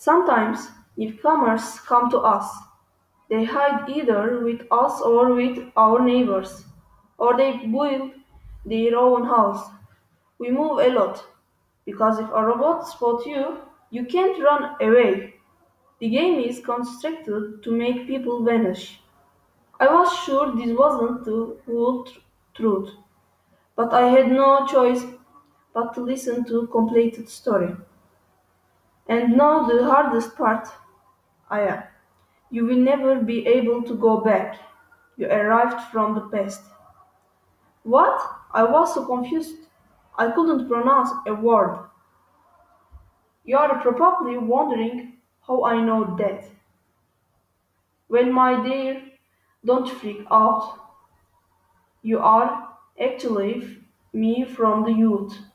Sometimes newcomers come to us. They hide either with us or with our neighbors, or they build their own house. We move a lot because if a robot spots you, you can't run away. The game is constructed to make people vanish. I was sure this wasn't the whole truth, but I had no choice but to listen to completed story. And now the hardest part, Aya. You will never be able to go back. You arrived from the past. What? I was so confused. I couldn't pronounce a word. You are probably wondering how I know that. Well, my dear, don't freak out. You are actually me from the youth.